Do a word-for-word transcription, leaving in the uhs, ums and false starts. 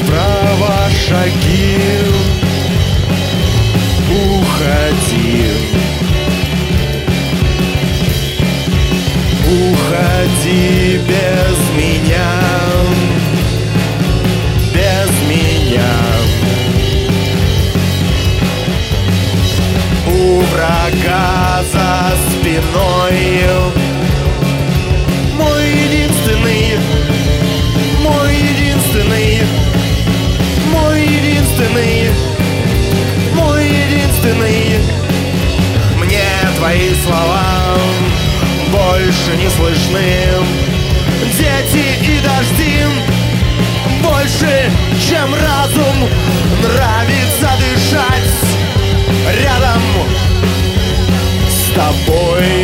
Вправо шаги, уходи, уходи без меня, без меня. У врага за спиной мой единственный, мой единственный, мой единственный, мой единственный. Мне твои слова больше не слышны. Дети и дожди больше, чем разум. Нравится дышать рядом с тобой.